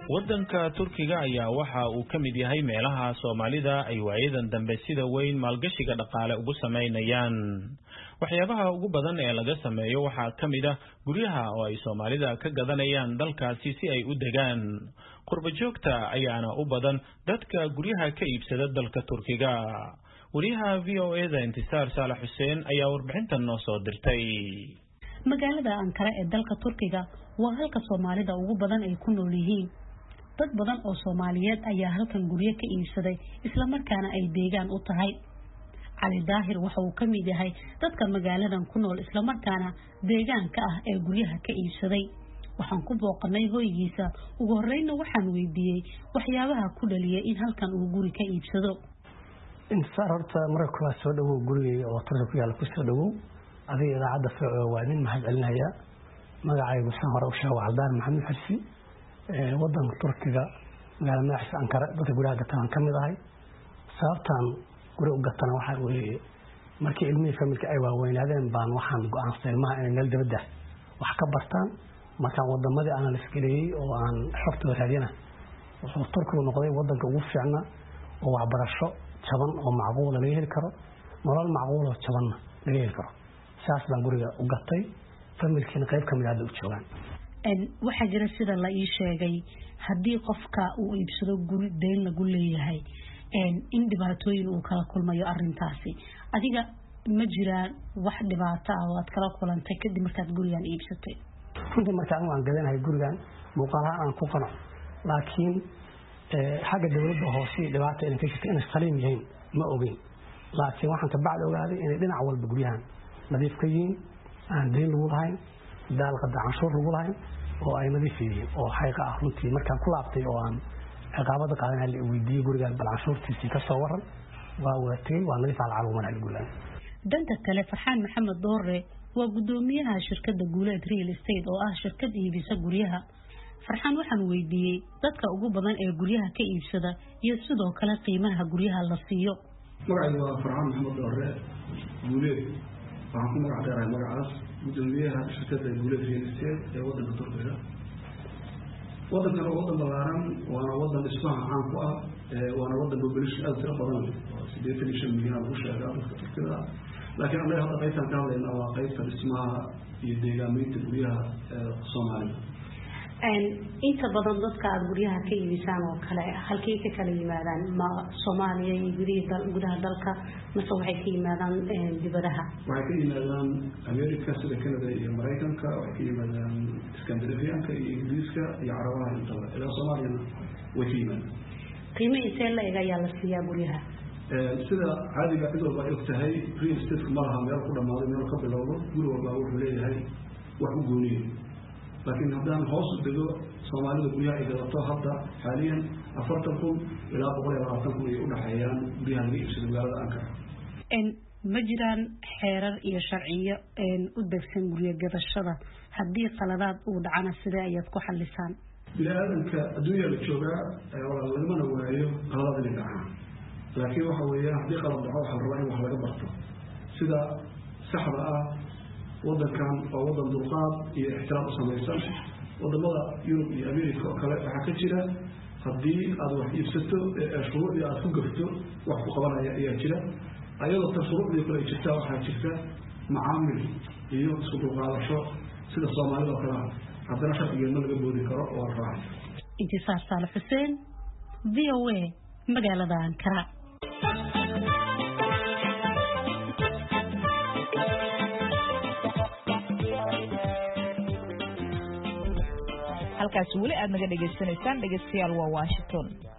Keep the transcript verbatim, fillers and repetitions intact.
waddanka Turkiga ayaa waxa uu ka mid yahay meelaha Soomaalida ay waayadan dambe sida weyn maalgashiga dhaqaale ugu sameynayaan. waxyaabaha ugu badan ee laga sameeyo waxaa ka mid ah guryaha oo ay Soomaalida ka gadanayaan dalkaasi si ay u degaan. qurba joogta ayaana u badan dadka guryaha ka iibsada dalka Turkiga. wariyaha V O A da Intisaar Saalax Xuseen ayaa warbixintan noo soo dirtay. magaalada Ankara ee dalka Turkiga waa halka Soomaalida ugu badan ay ku nool yihiin. dad badan oo Soomaaliyeed ayaa halkan guryo ka iibsaday isla markaana ay deegaan u tahay. Cali Daahir waxa uu ka mid yahay dadka magaaladan ku nool isla markaana deegaanka ah ee guryaha ka iibsaday. waxaan ku booqanay hoygiisa ugu horreeyna waxaan weydiiyay waxyaabaha ku dhaliyay in halkan uu guri ka iibsado. insaar horta marka kala soo dhawow guriga oo Turkiga ku yaala ku soo dhawow adiga idaacada Fiico waa nin mahad celinaya magacaygu waxaan hore u sheegay Caldaan Maxamed Xashi ee wadanka Turkiga magaalada madaxda Ankara dadka guriga gataan ka mid ahay sababtan guriga gatana waxa weeye markii ilmihiisa familka ay waaweynaadeen baan waxaan go'aansaday ma inay meel dibadda wax ka bartaan markaan wadamadii aan la isgaliyay oo aan xogta raadina wuxuu Turkiga noqday wadanka ugu fiicna oo waxbarasho jaban oo macquul laga heli karo nolol macquul oo jaban laga heli karo saas baan guriga u gatay familkiina qayb kamid ah u joogan en waxa jira sida la ii sheegay hadii qofka uu iibsado guri deyn lagu leeyahay en in dhibaatooyin uu kala kulmayo arintaasi adiga ma jiraan wax dhibaato ah oo aad kala kulantay kadib markaad gurigan iibsatay runtii markaan aan gadanahay gurigan muuqaalaha aan ku qanac laakiin xagga dawladda hoose dhibaato in ka jirto in saliim yihiin ma ogeyn laakiin waxaan ka bacd ogaaday in dhinac walba guryahan nadiif ka yihiin aan deyn lagu lahayn daal qada canshuur lagu lahayn oo ay nadiif yihiin oo xaqiiqa ah runtii markaan ku laabtay oo aan ciqaabada qaadanay la weydiiyay gurigan bal canshuurtiisii ka soo waran waa wadatay waa nadiif aan lacag uman gurigan dhanka kale Farxaan Maxamed Doore waa gudoomiyaha shirkadda Guuleed Real Estate oo ah shirkad iibisa guryaha. Farxaan waxaan weydiiyay dadka ugu badan ee guryaha ka iibsada iyo sidoo kale qiimaha guryaha la siiyo. magacaygu waa Farxaan Maxamed Doore Guuleed waxaan ku magac dheerahay magacaas gudoomiyaha shirkadda Guuleed Real Estate ee wadanka Turkiga. wadankan waa wadan balaaran waana wadan dhismaha caan ku ah waana wadan population aad tiro badan sideetan iyo shan milyan lagu sheegaa dadka Turkiga laakiin annaga hadda qaybtan ka hadlaynaa waa qaybta dhismaha iyo deegaameynta guryaha Soomaalida. inta badan dadka aad guryaha ka iibisaan oo kale halkii ka kala yimaadaan ma Soomaaliya iyo gudaha gudaha dalka mise waxay ka yimaadaan dibadaha waxay ka yimaadaan America sida Canada iyo Mareykanka waxay ka yimaadaan Scandinavianka iyo Ingiriiska iyo Carabaha inta ila Soomaaliya way ka yimaadaan qiimaha intee la eega ayaa la siiyaa guryaha sida caadiga cid walba ay ogtahay real estate ma laha meel ku dhamaado meel ka bilowdo guri walba wuxuu leeyahay wax u gooniyo laakiin haddaan hoos u dego Soomaalida guryaha ay gadato hadda xaaliyan afartan kun ilaa boqol iyo labaatan kun ay u dhaxeeyaan guryaha laga iibsado magaalada Ankara. en ma jiraan xeerar iyo sharciyo en u degsan guryo gadashada haddii qaladaad uu dhacana sidee ayaad ku xallisaan? bini'aadanka adduunya la joogaa lamana waayo qaladaad inay dhacaan laakiin waxa weeyaan haddii qalad dhaco waxaa la rabaa in wax laga barto sida saxda ah wadankan waa wadan dulqaad iyo ixtiraam u samaysan wadamada Yurub iyo Ameerika oo kale waxaa ka jira haddii aad wax iibsato shuruucdii aad ku gafto wax ku qabanaya ayaa jira ayadoo ta shuruucdii kale jirta waxaa jirta macaamil iyo isku dulqaadasho sida Soomaalida oo kale haddana sharcigeedna laga boodi karo oo raacay. Intisaar Saalax Xuseen V O A magaalada Ankara. halkaas weli aad naga dhageysanaysaan dhageystayaal waa Washington.